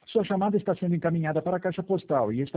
Sua chamada está sendo encaminhada para a caixa postal e